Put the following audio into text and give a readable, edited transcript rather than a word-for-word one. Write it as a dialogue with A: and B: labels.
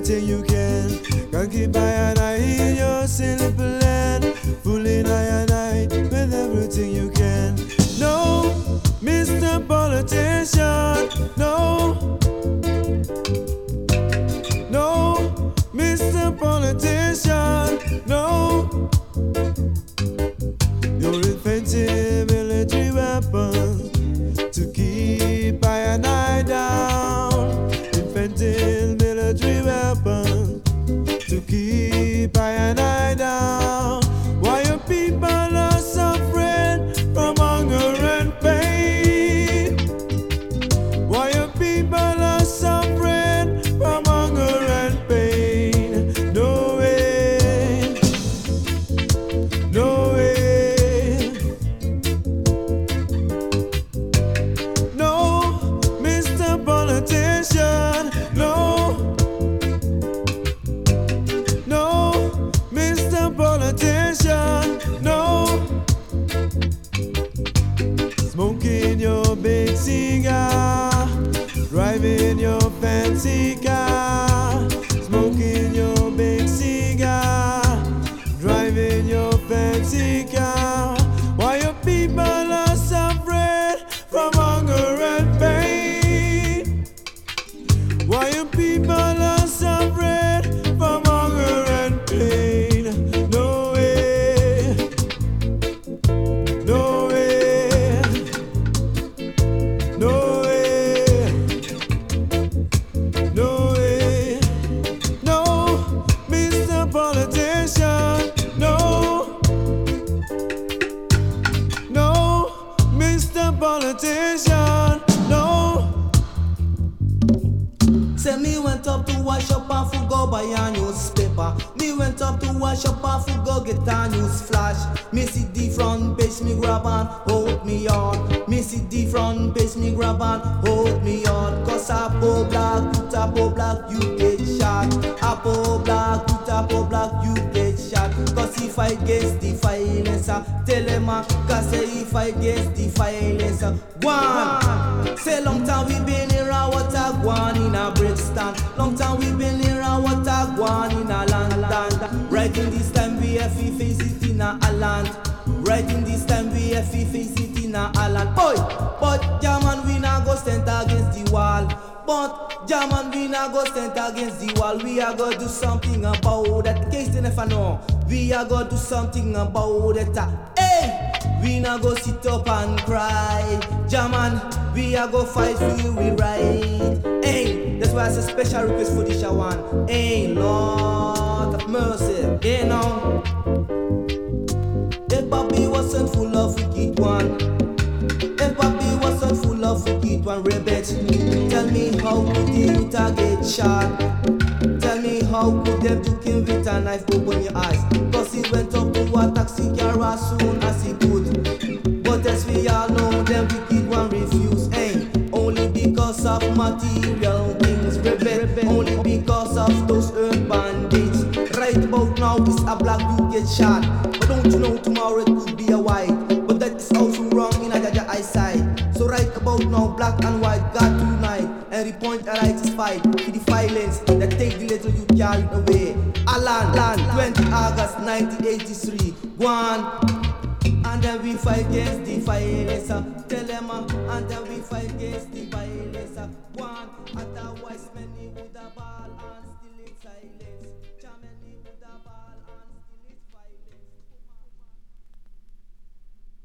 A: everything you can. Can't keep I and I in your simple land. Fooling I and I with everything you can. No, Mr. Politician, no. No, Mr. Politician, no. You're inventing military weapons to keep I and I down. Inventing military weapons to keep I and I down. Why your people are suffering from hunger and pain? Why your people are suffering from hunger and pain? No way, no way. No, Mr. Politician, no. No, Mr. Politician, no. Smoking your big cigar, driving your fancy car. Smoking your big cigar, driving your fancy car. Why your people are suffering from hunger and pain? Why your people are suffering from hunger and pain? No way, no way, no way, no way. No, Mr. Politician, no. No, Mr. Politician, no.
B: Say me went up to wash up and for go buy a newspaper. Me went up to wash up and for go get a news flash. Me see the front page, me grab and hold me on. Me see the front page, me grab and hold me on. Cause a poor black, you tap poor black, you get shot. A poor black, you tap poor black, you get shot. Cause if I guess the violence, tell him cause say if I guess the violence, go on. Say long time we been here and what a go on in a Brixton. Long time we been here and what a go on in a London. Right in this time we have to face it in a land. Right in this time we have to face it in a land. Boy, but German we not go stand against the wall. But German we not go stand against the wall. We are gonna do something about that. In case they never know, we are gonna do something about it. Hey! We not go sit up and cry. German, we are go fight for we right. Hey, that's why it's a special request for this one. Hey, Lord of mercy, you know. If Bobby wasn't full of wicked one, if Bobby wasn't full of wicked one, Rebet, tell me how could the youth get shot? Tell me how could them took him with a knife open your eyes? Cause he went up to a taxi car as soon as he could. But as we all know, them wicked one refuse, eh? Only because of material things, Rebet, only because of those earth bandits. Right about now it's a black you get shot. But don't you know tomorrow it could be a white? But that is also wrong in a Jaja eyesight. So right about now black and white got to unite and the point a righteous fight for the violence that take the little you carried away. Alan, 20 August 1983. Go on. And then we fight against the violence. Tell them, and then we fight against the violence. Go on. Otherwise many would